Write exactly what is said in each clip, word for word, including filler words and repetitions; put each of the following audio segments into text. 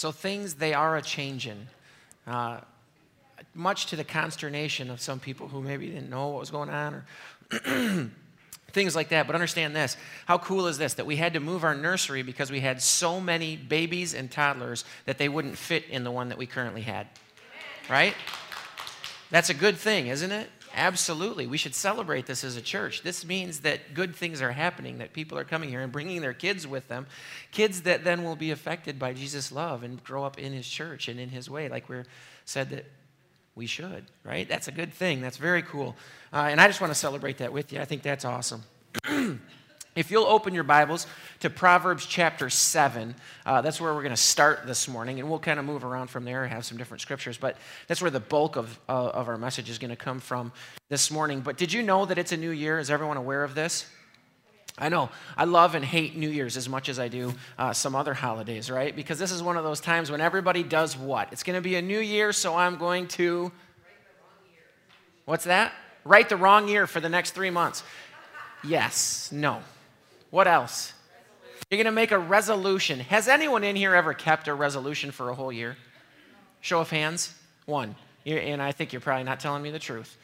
So things, they are a changing, uh, much to the consternation of some people who maybe didn't know what was going on or things like that. But understand this. How cool is this? That we had to move our nursery because we had so many babies and toddlers that they wouldn't fit in the one that we currently had. Right? That's a good thing, isn't it? Absolutely. We should celebrate this as a church. This means that good things are happening, that people are coming here and bringing their kids with them, kids that then will be affected by Jesus' love and grow up in his church and in his way, like we said that we should, right? That's a good thing. That's very cool. Uh, and I just want to celebrate that with you. I think that's awesome. If you'll open your Bibles to Proverbs chapter seven, uh, that's where we're going to start this morning, and we'll kind of move around from there and have some different scriptures, but that's where the bulk of, uh, of our message is going to come from this morning. But did you know that it's a new year? Is everyone aware of this? I know. I love and hate New Year's as much as I do uh, some other holidays, right? Because this is one of those times when everybody does what? It's going to be a new year, so I'm going to... What's that? Write the wrong year for the next three months. Yes. No. What else? You're going to make a resolution. Has anyone in here ever kept a resolution for a whole year? Show of hands. One. You're, and I think you're probably not telling me the truth.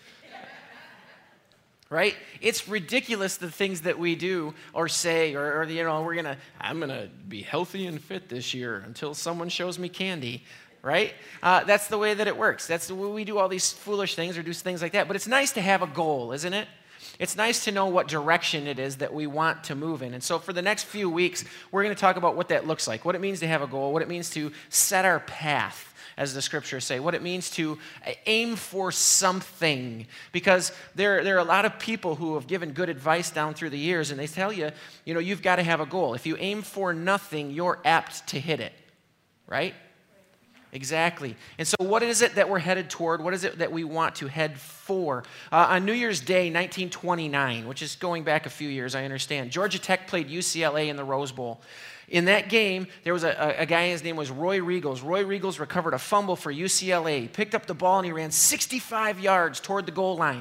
Right? It's ridiculous the things that we do or say, or, or you know, we're going to, I'm going to be healthy and fit this year until someone shows me candy. Right? Uh, that's the way that it works. That's the way we do all these foolish things or do things like that. But it's nice to have a goal, isn't it? It's nice to know what direction it is that we want to move in. And so for the next few weeks, we're going to talk about what that looks like, what it means to have a goal, what it means to set our path, as the scriptures say, what it means to aim for something. Because there, there are a lot of people who have given good advice down through the years, and they tell you, you know, you've got to have a goal. If you aim for nothing, you're apt to hit it, right? Exactly. And so what is it that we're headed toward? What is it that we want to head for? Uh, on New Year's Day, nineteen twenty-nine, which is going back a few years, I understand, Georgia Tech played U C L A in the Rose Bowl. In that game, there was a, a, a guy, his name was Roy Riegels. Roy Riegels recovered a fumble for U C L A. He picked up the ball and he ran sixty-five yards toward the goal line.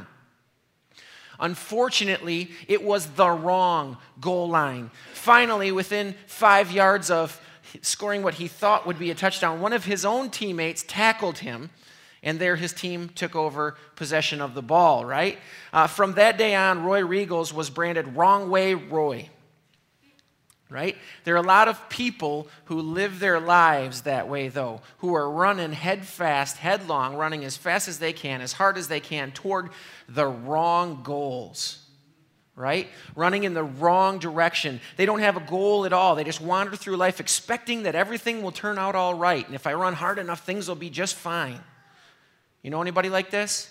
Unfortunately, it was the wrong goal line. Finally, within five yards of scoring what he thought would be a touchdown, one of his own teammates tackled him, and there his team took over possession of the ball, right? Uh, from that day on, Roy Riegels was branded Wrong Way Roy, right? There are a lot of people who live their lives that way, though, who are running head fast, headlong, running as fast as they can, as hard as they can toward the wrong goals. Right? Running in the wrong direction. They don't have a goal at all. They just wander through life expecting that everything will turn out all right. And if I run hard enough, things will be just fine. You know anybody like this?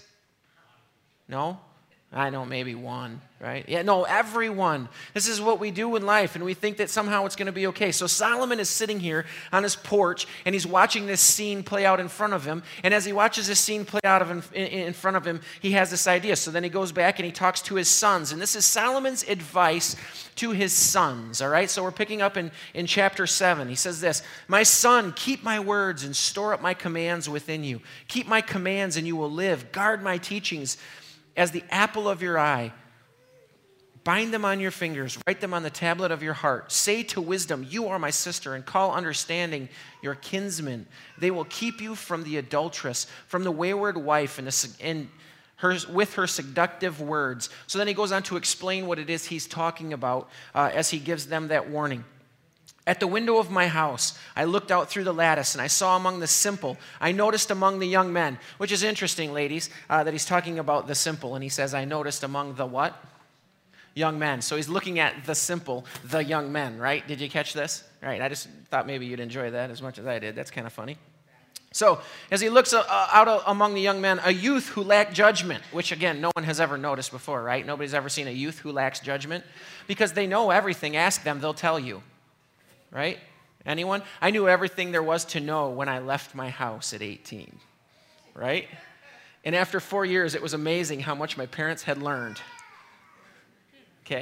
No? I know maybe one, right? Yeah, no, everyone. This is what we do in life, and we think that somehow it's going to be okay. So Solomon is sitting here on his porch, and he's watching this scene play out in front of him. And as he watches this scene play out of him, in, in front of him, he has this idea. So then he goes back and he talks to his sons. And this is Solomon's advice to his sons, all right? So we're picking up in, in chapter seven. He says this, "My son, keep my words and store up my commands within you. Keep my commands and you will live. Guard my teachings as the apple of your eye. Bind them on your fingers. Write them on the tablet of your heart. Say to wisdom, you are my sister, and call understanding your kinsman. They will keep you from the adulteress, from the wayward wife, and, the, and her, with her seductive words." So then he goes on to explain what it is he's talking about uh, as he gives them that warning. "At the window of my house, I looked out through the lattice, and I saw among the simple, I noticed among the young men," which is interesting, ladies, uh, that he's talking about the simple, and he says, "I noticed among the what? Young men." So he's looking at the simple, the young men, right? Did you catch this? All right, I just thought maybe you'd enjoy that as much as I did. That's kind of funny. So as he looks uh, out among the young men, a youth who lacked judgment, which again, no one has ever noticed before, right? Nobody's ever seen a youth who lacks judgment because they know everything. Ask them, they'll tell you. Right? Anyone? I knew everything there was to know when I left my house at eighteen. Right? And after four years, it was amazing how much my parents had learned. Okay?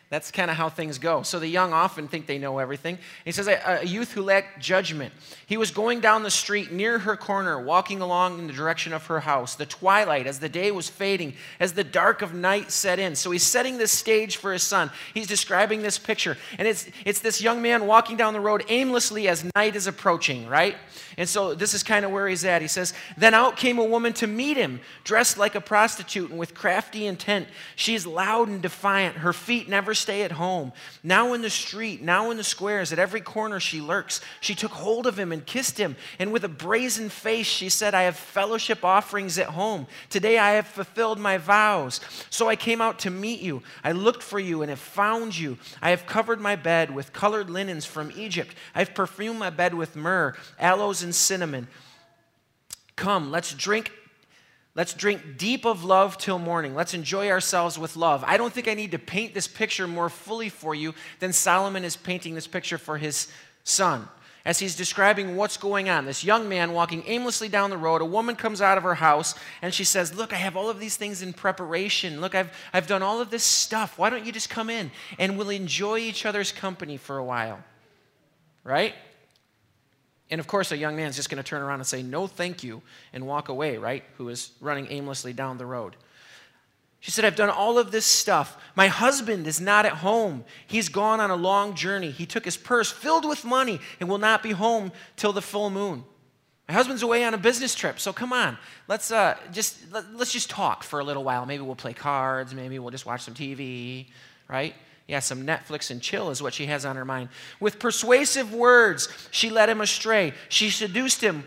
That's kind of how things go. So the young often think they know everything. He says, a, a youth who lacked judgment. He was going down the street near her corner, walking along in the direction of her house. The twilight, as the day was fading, as the dark of night set in. So he's setting this stage for his son. He's describing this picture. And it's, it's this young man walking down the road aimlessly as night is approaching, right? And so this is kind of where he's at. He says, then out came a woman to meet him, dressed like a prostitute and with crafty intent. She is loud and defiant. Her feet never stay at home. Now in the street, now in the squares, at every corner she lurks. She took hold of him and kissed him. And with a brazen face, she said, I have fellowship offerings at home. Today I have fulfilled my vows. So I came out to meet you. I looked for you and have found you. I have covered my bed with colored linens from Egypt. I have perfumed my bed with myrrh, aloes, and cinnamon. Come, let's drink Let's drink deep of love till morning. Let's enjoy ourselves with love. I don't think I need to paint this picture more fully for you than Solomon is painting this picture for his son. As he's describing what's going on, this young man walking aimlessly down the road, a woman comes out of her house and she says, look, I have all of these things in preparation. Look, I've, I've done all of this stuff. Why don't you just come in and we'll enjoy each other's company for a while, right? And of course, a young man's just going to turn around and say, no, thank you, and walk away, right? Who is running aimlessly down the road. She said, I've done all of this stuff. My husband is not at home. He's gone on a long journey. He took his purse filled with money and will not be home till the full moon. My husband's away on a business trip, so come on. Let's uh, just let, let's just talk for a little while. Maybe we'll play cards. Maybe we'll just watch some T V, right? Yeah, some Netflix and chill is what she has on her mind. With persuasive words, she led him astray. She seduced him.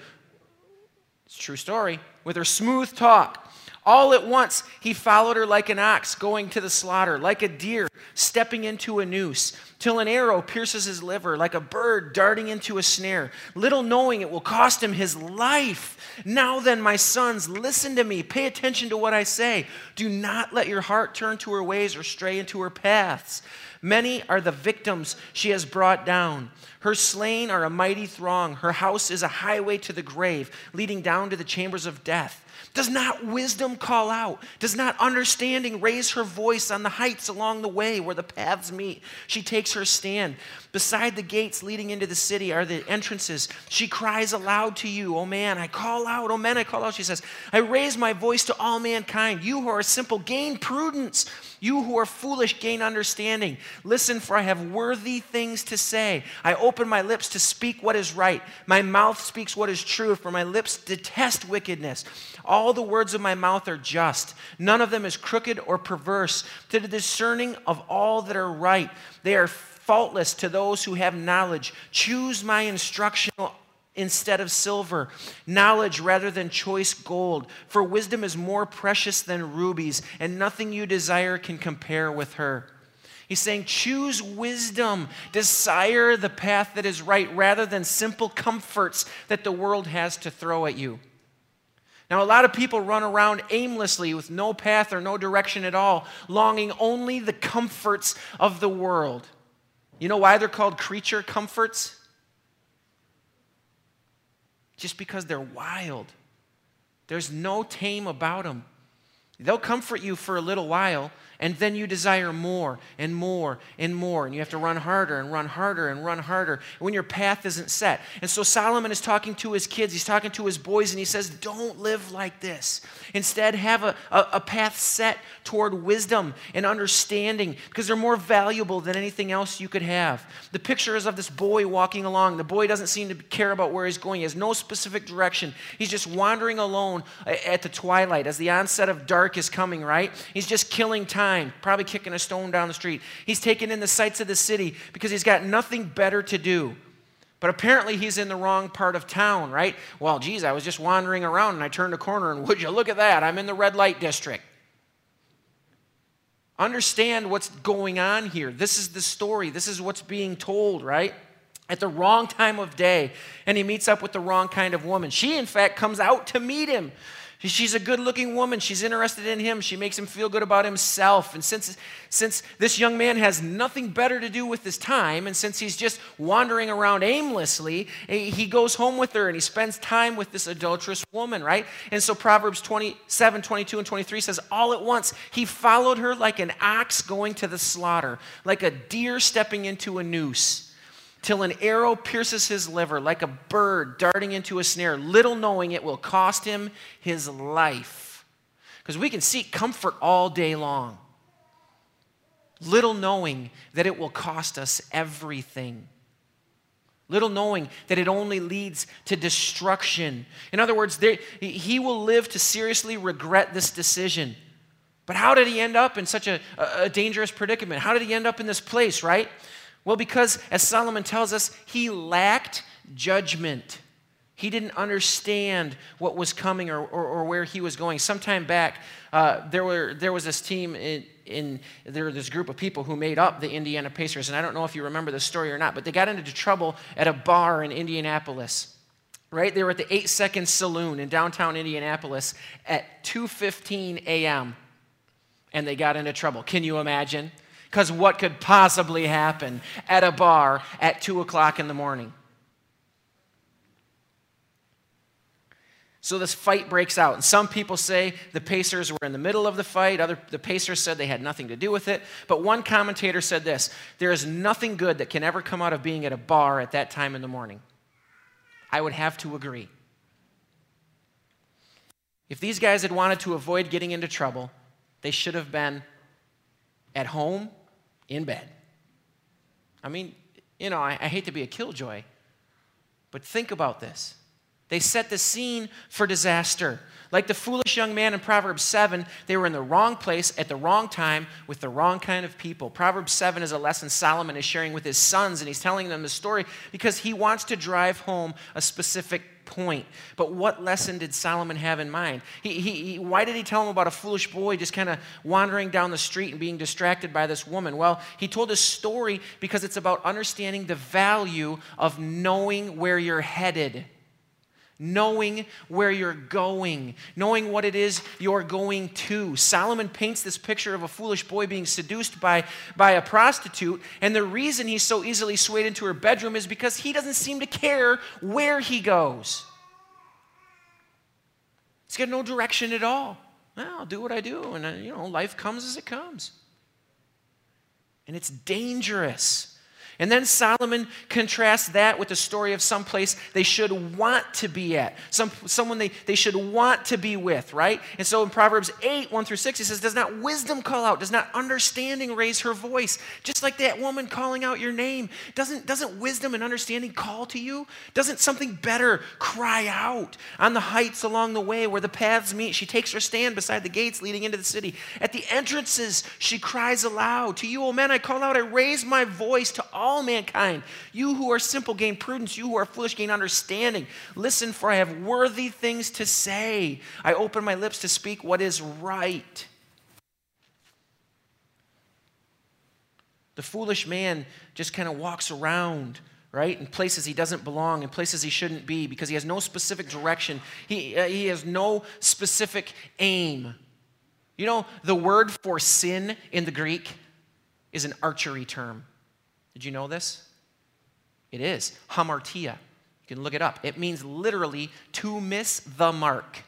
It's a true story. With her smooth talk. All at once, he followed her like an ox going to the slaughter, like a deer stepping into a noose, till an arrow pierces his liver, like a bird darting into a snare, little knowing it will cost him his life. Now then, my sons, listen to me. Pay attention to what I say. Do not let your heart turn to her ways or stray into her paths. Many are the victims she has brought down. Her slain are a mighty throng. Her house is a highway to the grave, leading down to the chambers of death. Does not wisdom call out? Does not understanding raise her voice on the heights along the way where the paths meet? She takes her stand. Beside the gates leading into the city are the entrances. She cries aloud to you, O man, I call out. O men, I call out. She says, I raise my voice to all mankind. You who are simple, gain prudence. You who are foolish, gain understanding. Listen, for I have worthy things to say. I open my lips to speak what is right. My mouth speaks what is true, for my lips detest wickedness. All the words of my mouth are just. None of them is crooked or perverse. To the discerning of all that are right, they are faultless to those who have knowledge. Choose my instruction instead of silver, knowledge rather than choice gold. For wisdom is more precious than rubies, and nothing you desire can compare with her. He's saying, choose wisdom. Desire the path that is right rather than simple comforts that the world has to throw at you. Now, a lot of people run around aimlessly with no path or no direction at all, longing only the comforts of the world. You know why they're called creature comforts? Just because they're wild. There's no tame about them. They'll comfort you for a little while, and then you desire more and more and more. And you have to run harder and run harder and run harder when your path isn't set. And so Solomon is talking to his kids. He's talking to his boys, and he says, don't live like this. Instead, have a, a, a path set toward wisdom and understanding, because they're more valuable than anything else you could have. The picture is of this boy walking along. The boy doesn't seem to care about where he's going. He has no specific direction. He's just wandering alone at the twilight as the onset of dark is coming, right? He's just killing time, probably kicking a stone down the street. He's taking in the sights of the city because he's got nothing better to do. But apparently he's in the wrong part of town, right? Well, geez, I was just wandering around and I turned a corner and would you look at that? I'm in the red light district. Understand what's going on here. This is the story. This is what's being told, right? At the wrong time of day, and he meets up with the wrong kind of woman. She, in fact, comes out to meet him. She's a good-looking woman. She's interested in him. She makes him feel good about himself. And since, since this young man has nothing better to do with his time, and since he's just wandering around aimlessly, he goes home with her and he spends time with this adulterous woman, right? And so Proverbs twenty-seven, twenty-two, and twenty-three says, all at once, he followed her like an ox going to the slaughter, like a deer stepping into a noose, till an arrow pierces his liver, like a bird darting into a snare, little knowing it will cost him his life. Because we can seek comfort all day long, little knowing that it will cost us everything. Little knowing that it only leads to destruction. In other words, there, he will live to seriously regret this decision. But how did he end up in such a, a dangerous predicament? How did he end up in this place, right? Well, because, as Solomon tells us, he lacked judgment. He didn't understand what was coming or, or, or where he was going. Sometime back, uh, there were there was this team in, in there was this group of people who made up the Indiana Pacers, and I don't know if you remember this story or not, but they got into trouble at a bar in Indianapolis. Right? They were at the Eight Second Saloon in downtown Indianapolis at two fifteen a.m., and they got into trouble. Can you imagine? Because what could possibly happen at a bar at two o'clock in the morning? So this fight breaks out. And some people say the Pacers were in the middle of the fight. Other, the Pacers said they had nothing to do with it. But one commentator said this: there is nothing good that can ever come out of being at a bar at that time in the morning. I would have to agree. If these guys had wanted to avoid getting into trouble, they should have been at home, in bed. I mean, you know, I, I hate to be a killjoy, but think about this. They set the scene for disaster. Like the foolish young man in Proverbs seven, they were in the wrong place at the wrong time with the wrong kind of people. Proverbs seven is a lesson Solomon is sharing with his sons, and he's telling them the story because he wants to drive home a specific point. But what lesson did Solomon have in mind? He, he, he, why did he tell them about a foolish boy just kind of wandering down the street and being distracted by this woman? Well, he told a story because it's about understanding the value of knowing where you're headed. Knowing where you're going, knowing what it is you're going to. Solomon paints this picture of a foolish boy being seduced by, by a prostitute, and the reason he's so easily swayed into her bedroom is because he doesn't seem to care where he goes. He's got no direction at all. Well, I'll do what I do, and uh, you know, life comes as it comes. And it's dangerous. And then Solomon contrasts that with the story of some place they should want to be at, some, someone they, they should want to be with, right? And so in Proverbs eight, one through six, he says, does not wisdom call out? Does not understanding raise her voice? Just like that woman calling out your name. Doesn't, doesn't wisdom and understanding call to you? Doesn't something better cry out? On the heights along the way where the paths meet, she takes her stand beside the gates leading into the city. At the entrances, she cries aloud. To you, O men, I call out, I raise my voice to all all mankind. You who are simple gain prudence. You who are foolish gain understanding. Listen, for I have worthy things to say. I open my lips to speak what is right. The foolish man just kind of walks around, right, in places he doesn't belong, in places he shouldn't be, because he has no specific direction. He, uh, he has no specific aim. You know, the word for sin in the Greek is an archery term. Did you know this? It is. Hamartia. You can look it up. It means literally to miss the mark.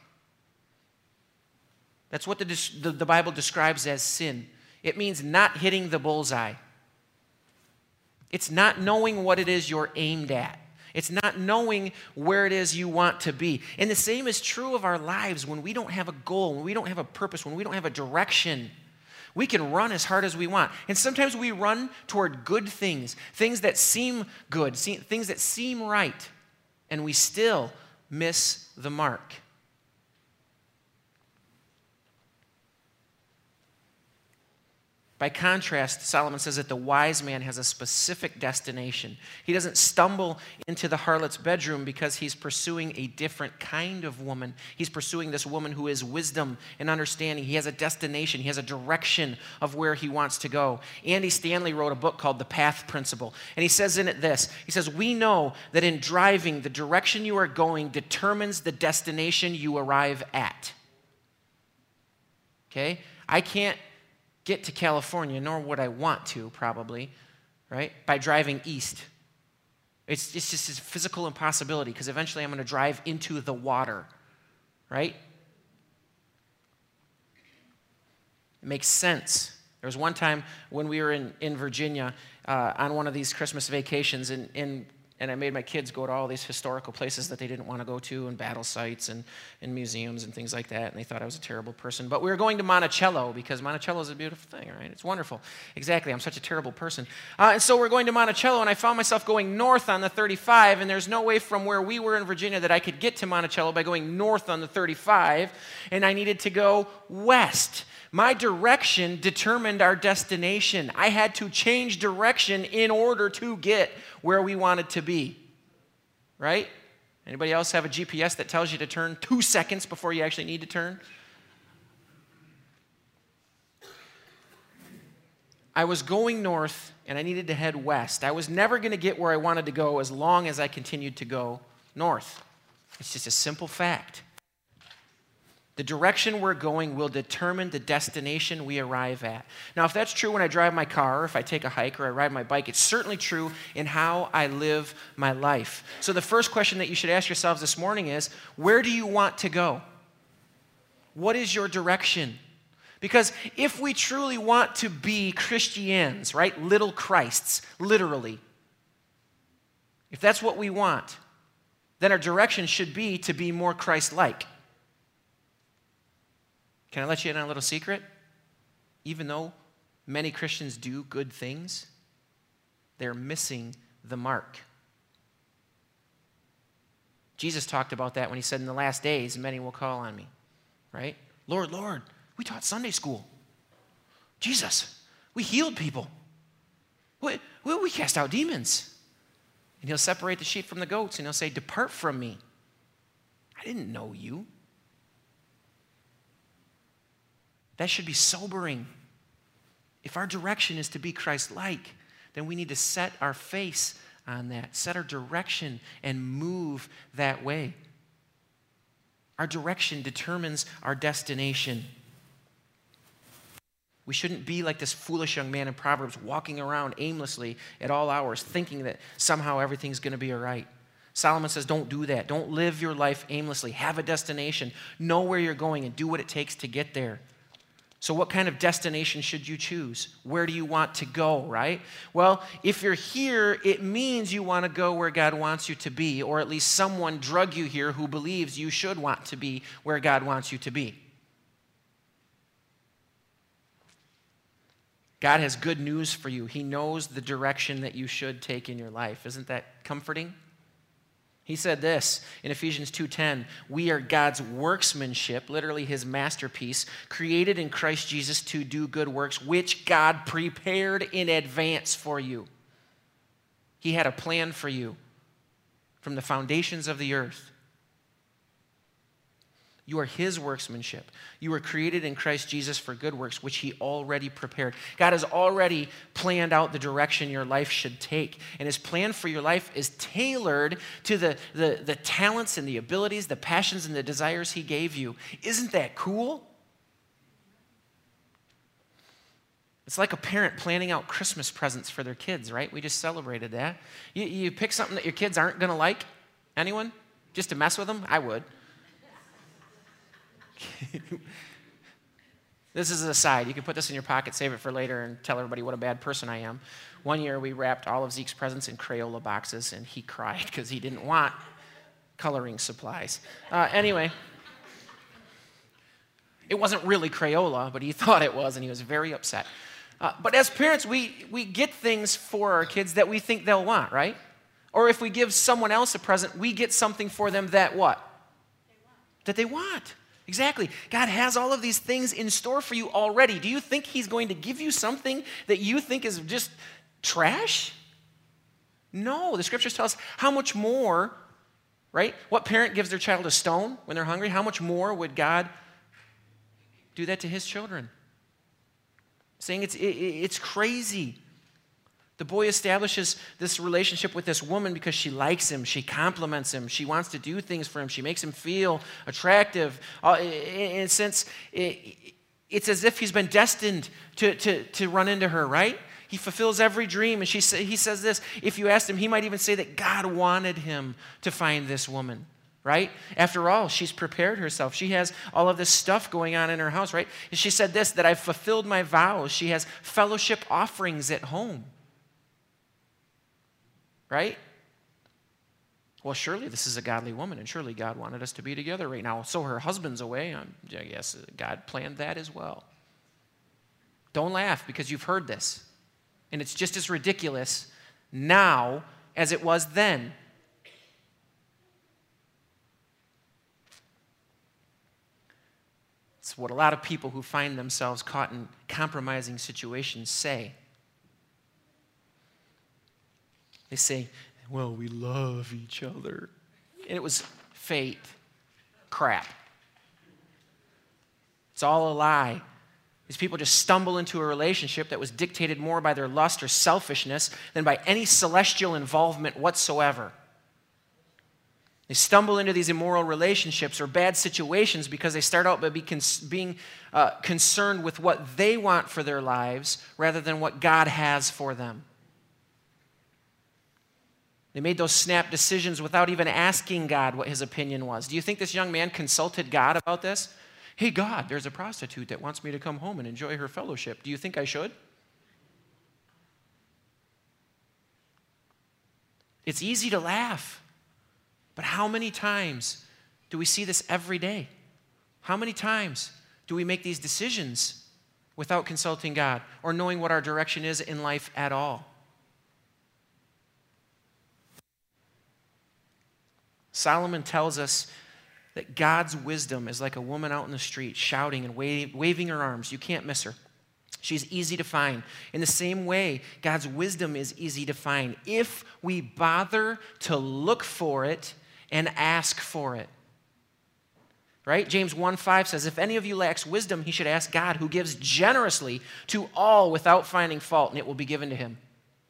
That's what the, the, the Bible describes as sin. It means not hitting the bullseye. It's not knowing what it is you're aimed at. It's not knowing where it is you want to be. And the same is true of our lives when we don't have a goal, when we don't have a purpose, when we don't have a direction. We can run as hard as we want. And sometimes we run toward good things, things that seem good, things that seem right, and we still miss the mark. By contrast, Solomon says that the wise man has a specific destination. He doesn't stumble into the harlot's bedroom because he's pursuing a different kind of woman. He's pursuing this woman who is wisdom and understanding. He has a destination. He has a direction of where he wants to go. Andy Stanley wrote a book called The Path Principle, and he says in it this. He says, we know that in driving, the direction you are going determines the destination you arrive at. okay? I can't get to California, nor would I want to, probably, right, by driving east. It's, it's just a physical impossibility because eventually I'm going to drive into the water, right? It makes sense. There was one time when we were in, in Virginia uh, on one of these Christmas vacations, and, and, and I made my kids go to all these historical places that they didn't want to go to, and battle sites and, and museums and things like that, and they thought I was a terrible person. But we were going to Monticello because Monticello is a beautiful thing, right? It's wonderful. Exactly, I'm such a terrible person. Uh, and so we're going to Monticello, and I found myself going north on the thirty-five, and there's no way from where we were in Virginia that I could get to Monticello by going north on the thirty-five, and I needed to go west. My direction determined our destination. I had to change direction in order to get where we wanted to be, right? Anybody else have a G P S that tells you to turn two seconds before you actually need to turn? I was going north, and I needed to head west. I was never going to get where I wanted to go as long as I continued to go north. It's just a simple fact. The direction we're going will determine the destination we arrive at. Now, if that's true when I drive my car, or if I take a hike, or I ride my bike, it's certainly true in how I live my life. So the first question that you should ask yourselves this morning is, where do you want to go? What is your direction? Because if we truly want to be Christians, right, little Christs, literally, if that's what we want, then our direction should be to be more Christ-like. Can I let you in on a little secret? Even though many Christians do good things, they're missing the mark. Jesus talked about that when he said, in the last days, many will call on me, right? Lord, Lord, we taught Sunday school. Jesus, we healed people. We, we, we cast out demons. And he'll separate the sheep from the goats, and he'll say, depart from me. I didn't know you. That should be sobering. If our direction is to be Christ-like, then we need to set our face on that, set our direction, and move that way. Our direction determines our destination. We shouldn't be like this foolish young man in Proverbs walking around aimlessly at all hours thinking that somehow everything's going to be all right. Solomon says, don't do that. Don't live your life aimlessly. Have a destination. Know where you're going and do what it takes to get there. So what kind of destination should you choose? Where do you want to go, right? Well, if you're here, it means you want to go where God wants you to be, or at least someone drug you here who believes you should want to be where God wants you to be. God has good news for you. He knows the direction that you should take in your life. Isn't that comforting? He said this in Ephesians two ten, we are God's workmanship, literally his masterpiece, created in Christ Jesus to do good works, which God prepared in advance for you. He had a plan for you from the foundations of the earth. You are his workmanship. You were created in Christ Jesus for good works, which he already prepared. God has already planned out the direction your life should take. And his plan for your life is tailored to the, the, the talents and the abilities, the passions and the desires he gave you. Isn't that cool? It's like a parent planning out Christmas presents for their kids, right? We just celebrated that. You, you pick something that your kids aren't going to like. Anyone? Just to mess with them? I would. This is an aside. You can put this in your pocket, save it for later, and tell everybody what a bad person I am. One year we wrapped all of Zeke's presents in Crayola boxes, and he cried because he didn't want coloring supplies. Uh, anyway, it wasn't really Crayola, but he thought it was, and he was very upset. Uh, but as parents, we, we get things for our kids that we think they'll want, right? Or if we give someone else a present, we get something for them that what? They want. That they want. Exactly. God has all of these things in store for you already. Do you think he's going to give you something that you think is just trash? No. The scriptures tell us how much more, right? What parent gives their child a stone when they're hungry? How much more would God do that to his children? Saying it's, it, it's crazy. The boy establishes this relationship with this woman because she likes him, she compliments him, she wants to do things for him, she makes him feel attractive. Uh, in a sense, it, it's as if he's been destined to, to, to run into her, right? He fulfills every dream. And she say, he says this, if you asked him, he might even say that God wanted him to find this woman, right? After all, she's prepared herself. She has all of this stuff going on in her house, right? And she said this, that I've fulfilled my vows. She has fellowship offerings at home, right? Well, surely this is a godly woman, and surely God wanted us to be together right now. So her husband's away. Um, I guess God planned that as well. Don't laugh, because you've heard this. And it's just as ridiculous now as it was then. It's what a lot of people who find themselves caught in compromising situations say. They say, well, we love each other. And it was fate. Crap. It's all a lie. These people just stumble into a relationship that was dictated more by their lust or selfishness than by any celestial involvement whatsoever. They stumble into these immoral relationships or bad situations because they start out by being uh, concerned with what they want for their lives rather than what God has for them. They made those snap decisions without even asking God what his opinion was. Do you think this young man consulted God about this? Hey, God, there's a prostitute that wants me to come home and enjoy her fellowship. Do you think I should? It's easy to laugh, but how many times do we see this every day? How many times do we make these decisions without consulting God or knowing what our direction is in life at all? Solomon tells us that God's wisdom is like a woman out in the street shouting and wave, waving her arms. You can't miss her. She's easy to find. In the same way, God's wisdom is easy to find if we bother to look for it and ask for it. Right? James one five says, if any of you lacks wisdom, he should ask God, who gives generously to all without finding fault, and it will be given to him.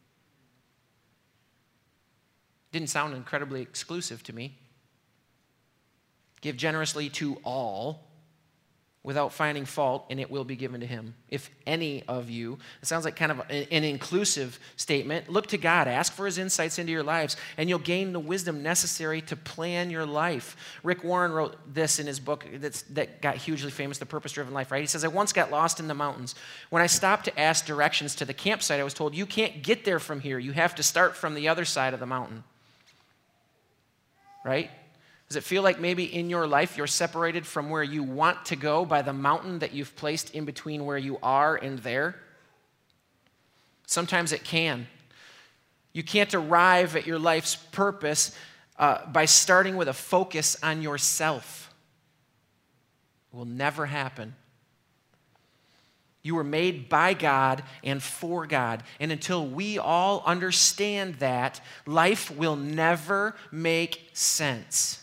Didn't sound incredibly exclusive to me. Give generously to all without finding fault, and it will be given to him. If any of you, it sounds like kind of an inclusive statement. Look to God, ask for his insights into your lives, and you'll gain the wisdom necessary to plan your life. Rick Warren wrote this in his book that's, that got hugely famous, The Purpose-Driven Life, right? He says, I once got lost in the mountains. When I stopped to ask directions to the campsite, I was told, you can't get there from here. You have to start from the other side of the mountain. Right? Does it feel like maybe in your life you're separated from where you want to go by the mountain that you've placed in between where you are and there? Sometimes it can. You can't arrive at your life's purpose uh, by starting with a focus on yourself. It will never happen. You were made by God and for God. And until we all understand that, life will never make sense.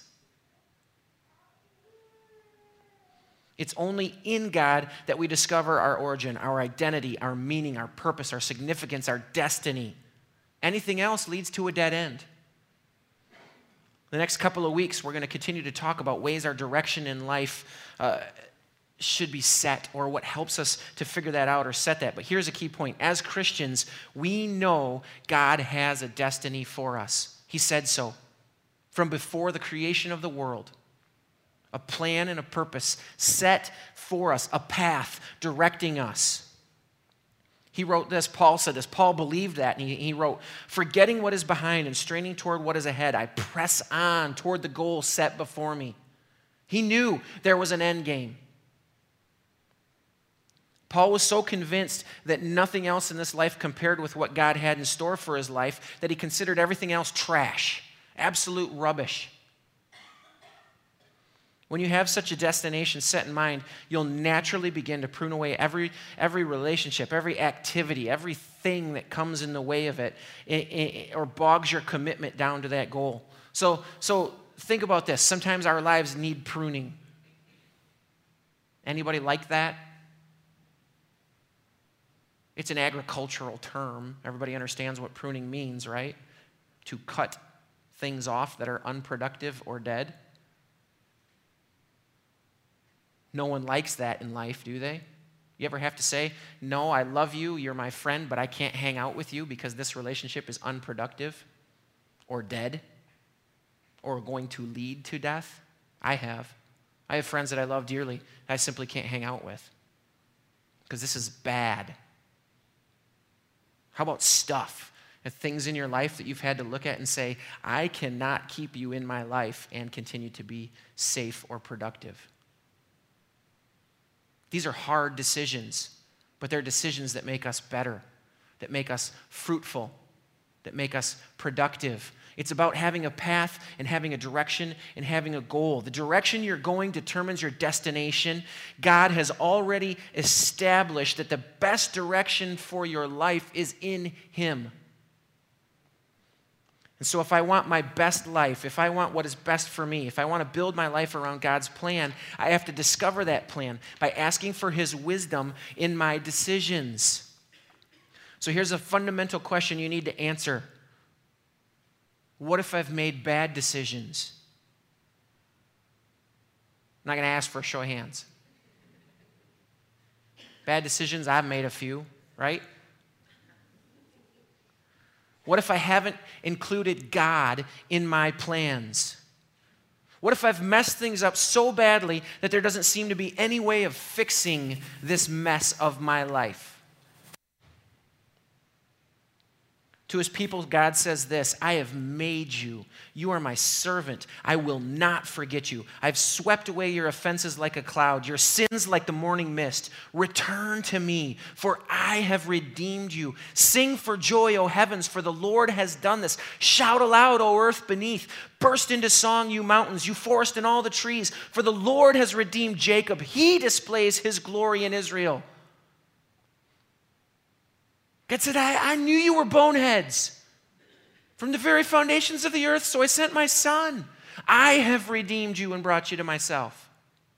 It's only in God that we discover our origin, our identity, our meaning, our purpose, our significance, our destiny. Anything else leads to a dead end. The next couple of weeks, we're going to continue to talk about ways our direction in life uh, should be set, or what helps us to figure that out or set that. But here's a key point. As Christians, we know God has a destiny for us. He said so from before the creation of the world. A plan and a purpose set for us, a path directing us. He wrote this, Paul said this, Paul believed that, and he, he wrote, forgetting what is behind and straining toward what is ahead, I press on toward the goal set before me. He knew there was an end game. Paul was so convinced that nothing else in this life compared with what God had in store for his life that he considered everything else trash, absolute rubbish. When you have such a destination set in mind, you'll naturally begin to prune away every, every relationship, every activity, everything that comes in the way of it, it, it or bogs your commitment down to that goal. So, so think about this. Sometimes our lives need pruning. Anybody like that? It's an agricultural term. Everybody understands what pruning means, right? To cut things off that are unproductive or dead. No one likes that in life, do they? You ever have to say, no, I love you, you're my friend, but I can't hang out with you because this relationship is unproductive or dead or going to lead to death? I have. I have friends that I love dearly I simply can't hang out with because this is bad. How about stuff and things in your life that you've had to look at and say, I cannot keep you in my life and continue to be safe or productive? These are hard decisions, but they're decisions that make us better, that make us fruitful, that make us productive. It's about having a path and having a direction and having a goal. The direction you're going determines your destination. God has already established that the best direction for your life is in Him. And so if I want my best life, if I want what is best for me, if I want to build my life around God's plan, I have to discover that plan by asking for His wisdom in my decisions. So here's a fundamental question you need to answer. What if I've made bad decisions? I'm not going to ask for a show of hands. Bad decisions, I've made a few, right? What if I haven't included God in my plans? What if I've messed things up so badly that there doesn't seem to be any way of fixing this mess of my life? To His people, God says this, I have made you. You are my servant. I will not forget you. I've swept away your offenses like a cloud, your sins like the morning mist. Return to me, for I have redeemed you. Sing for joy, O heavens, for the Lord has done this. Shout aloud, O earth beneath. Burst into song, you mountains, you forest and all the trees, for the Lord has redeemed Jacob. He displays His glory in Israel. God said, I, I knew you were boneheads from the very foundations of the earth, so I sent my Son. I have redeemed you and brought you to myself.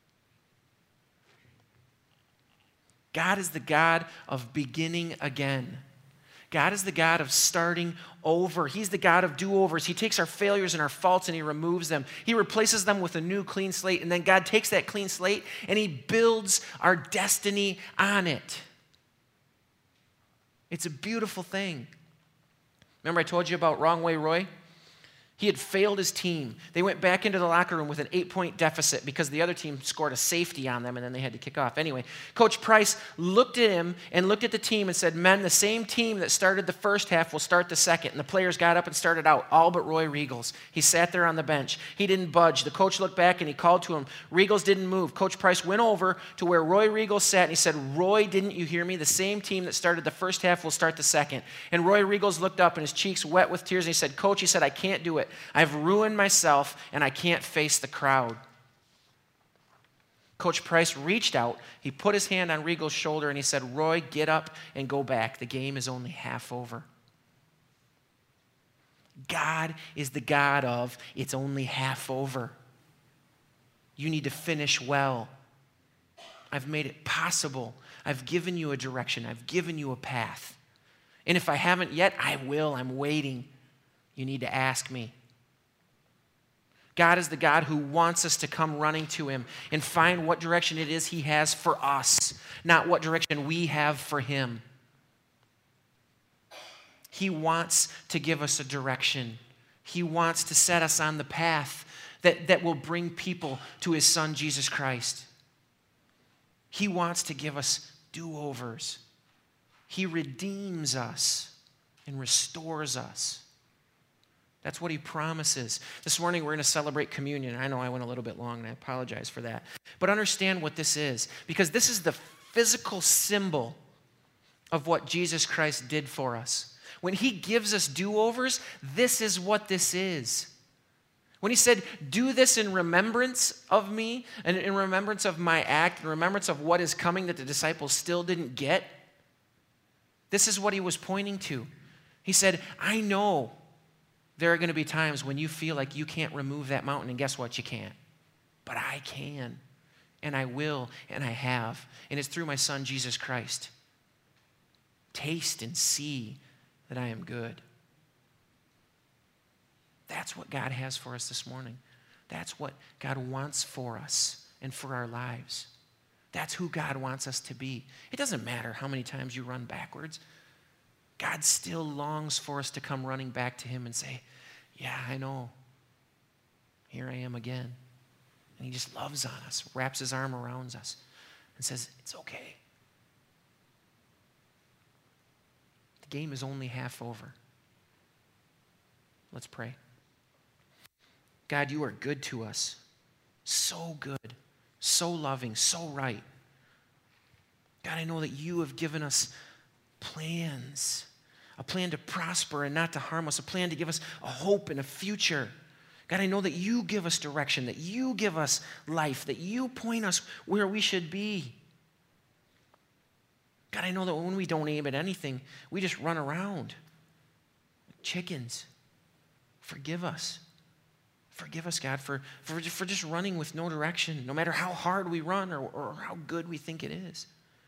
God is the God of beginning again. God is the God of starting over. He's the God of do-overs. He takes our failures and our faults and He removes them. He replaces them with a new clean slate, and then God takes that clean slate and He builds our destiny on it. It's a beautiful thing. Remember I told you about Wrong Way Roy? He had failed his team. They went back into the locker room with an eight-point deficit because the other team scored a safety on them and then they had to kick off. Anyway, Coach Price looked at him and looked at the team and said, men, the same team that started the first half will start the second. And the players got up and started out, all but Roy Riegels. He sat there on the bench. He didn't budge. The coach looked back and he called to him. Riegels didn't move. Coach Price went over to where Roy Riegels sat and he said, Roy, didn't you hear me? The same team that started the first half will start the second. And Roy Riegels looked up and his cheeks wet with tears and he said, Coach, he said, I can't do it. I've ruined myself and I can't face the crowd. Coach Price reached out. He put his hand on Riegels' shoulder and he said, Roy, get up and go back. The game is only half over. God is the God of it's only half over. You need to finish well. I've made it possible. I've given you a direction. I've given you a path. And if I haven't yet, I will. I'm waiting. You need to ask me. God is the God who wants us to come running to Him and find what direction it is He has for us, not what direction we have for Him. He wants to give us a direction. He wants to set us on the path that, that will bring people to His Son, Jesus Christ. He wants to give us do-overs. He redeems us and restores us. That's what He promises. This morning we're going to celebrate communion. I know I went a little bit long and I apologize for that. But understand what this is, because this is the physical symbol of what Jesus Christ did for us. When He gives us do-overs, this is what this is. When He said, do this in remembrance of me, and in remembrance of my act, in remembrance of what is coming that the disciples still didn't get, this is what He was pointing to. He said, I know there are going to be times when you feel like you can't remove that mountain, and guess what? You can't. But I can, and I will, and I have. And it's through my Son, Jesus Christ. Taste and see that I am good. That's what God has for us this morning. That's what God wants for us and for our lives. That's who God wants us to be. It doesn't matter how many times you run backwards. God still longs for us to come running back to him and say, yeah, I know. Here I am again. And he just loves on us, wraps his arm around us, and says, it's okay. The game is only half over. Let's pray. God, you are good to us. So good, so loving, so right. God, I know that you have given us plans, a plan to prosper and not to harm us, a plan to give us a hope and a future. God, I know that you give us direction, that you give us life, that you point us where we should be. God, I know that when we don't aim at anything, we just run around like chickens. Forgive us. Forgive us, God, for, for, for just running with no direction, no matter how hard we run or, or how good we think it is.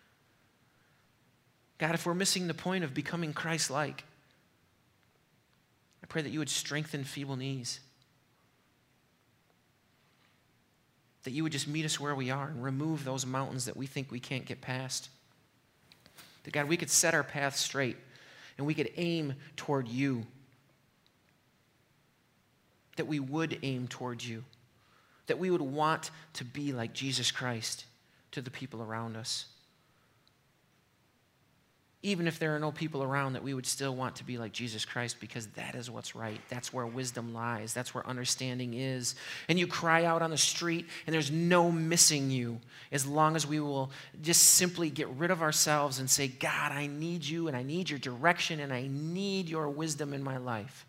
God, if we're missing the point of becoming Christ-like, I pray that you would strengthen feeble knees, that you would just meet us where we are and remove those mountains that we think we can't get past. That, God, we could set our path straight and we could aim toward you. That we would aim towards you, that we would want to be like Jesus Christ to the people around us. Even if there are no people around, that we would still want to be like Jesus Christ, because that is what's right. That's where wisdom lies. That's where understanding is. And you cry out on the street, and there's no missing you, as long as we will just simply get rid of ourselves and say, God, I need you, and I need your direction, and I need your wisdom in my life.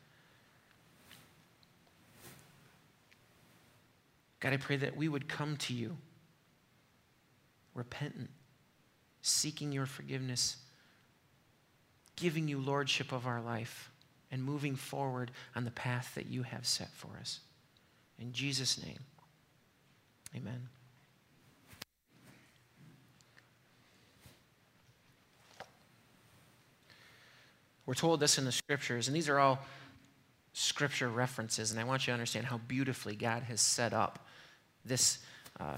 God, I pray that we would come to you repentant, seeking your forgiveness, giving you lordship of our life, and moving forward on the path that you have set for us. In Jesus' name, amen. We're told this in the scriptures, and these are all scripture references, and I want you to understand how beautifully God has set up this uh,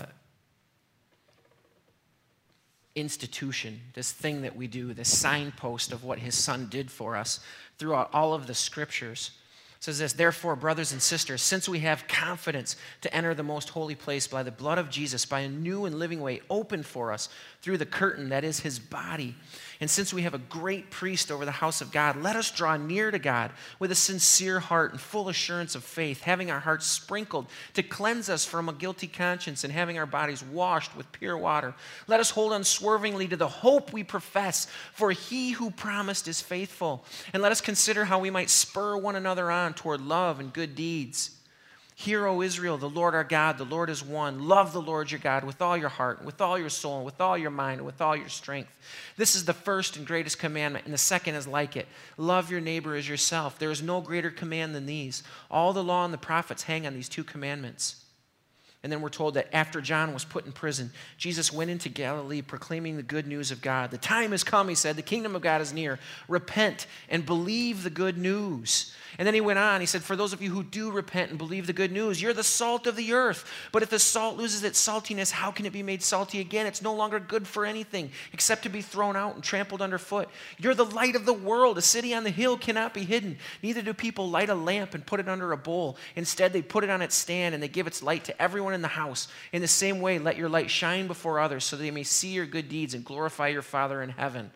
institution, this thing that we do, this signpost of what his son did for us throughout all of the scriptures. It says this, therefore, brothers and sisters, since we have confidence to enter the most holy place by the blood of Jesus, by a new and living way opened for us through the curtain that is his body, and since we have a great priest over the house of God, let us draw near to God with a sincere heart and full assurance of faith, having our hearts sprinkled to cleanse us from a guilty conscience and having our bodies washed with pure water. Let us hold unswervingly to the hope we profess, for he who promised is faithful. And let us consider how we might spur one another on toward love and good deeds. Hear, O Israel, the Lord our God, the Lord is one. Love the Lord your God with all your heart, with all your soul, with all your mind, and with all your strength. This is the first and greatest commandment, and the second is like it. Love your neighbor as yourself. There is no greater command than these. All the law and the prophets hang on these two commandments. And then we're told that after John was put in prison, Jesus went into Galilee proclaiming the good news of God. The time has come, he said. The kingdom of God is near. Repent and believe the good news. And then he went on, he said, for those of you who do repent and believe the good news, you're the salt of the earth. But if the salt loses its saltiness, how can it be made salty again? It's no longer good for anything except to be thrown out and trampled underfoot. You're the light of the world. A city on the hill cannot be hidden. Neither do people light a lamp and put it under a bowl. Instead, they put it on its stand and they give its light to everyone in the house. In the same way, let your light shine before others so they may see your good deeds and glorify your Father in heaven.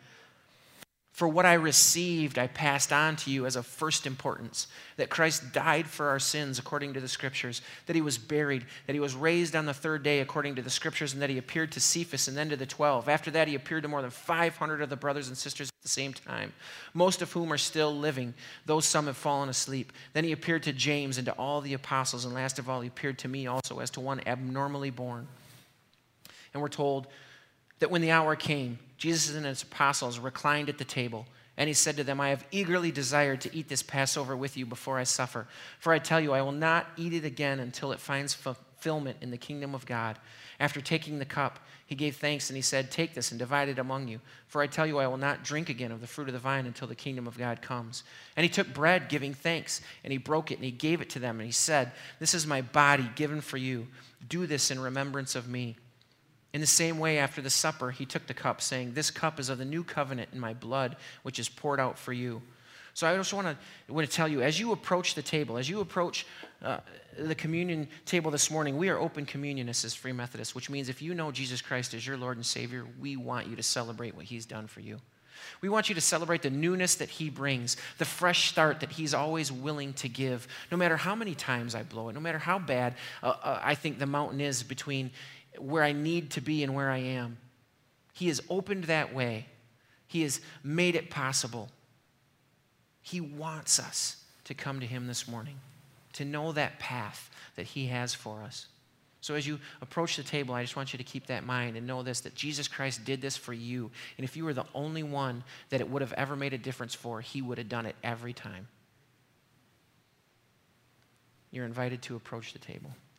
For what I received, I passed on to you as of first importance, that Christ died for our sins according to the Scriptures, that he was buried, that he was raised on the third day according to the Scriptures, and that he appeared to Cephas and then to the twelve. After that, he appeared to more than five hundred of the brothers and sisters at the same time, most of whom are still living, though some have fallen asleep. Then he appeared to James and to all the apostles, and last of all, he appeared to me also as to one abnormally born. And we're told that when the hour came, Jesus and his apostles reclined at the table, and he said to them, I have eagerly desired to eat this Passover with you before I suffer. For I tell you, I will not eat it again until it finds fulfillment in the kingdom of God. After taking the cup, he gave thanks, and he said, take this and divide it among you. For I tell you, I will not drink again of the fruit of the vine until the kingdom of God comes. And he took bread, giving thanks, and he broke it, and he gave it to them. And he said, this is my body given for you. Do this in remembrance of me. In the same way, after the supper, he took the cup, saying, "This cup is of the new covenant in my blood, which is poured out for you." So I just want to, want to tell you, as you approach the table, as you approach uh, the communion table this morning, we are open communionists as Free Methodists, which means if you know Jesus Christ as your Lord and Savior, we want you to celebrate what he's done for you. We want you to celebrate the newness that he brings, the fresh start that he's always willing to give, no matter how many times I blow it, no matter how bad uh, uh, I think the mountain is between where I need to be and where I am. He has opened that way. He has made it possible. He wants us to come to him this morning, to know that path that he has for us. So as you approach the table, I just want you to keep that in mind and know this, that Jesus Christ did this for you. And if you were the only one that it would have ever made a difference for, he would have done it every time. You're invited to approach the table.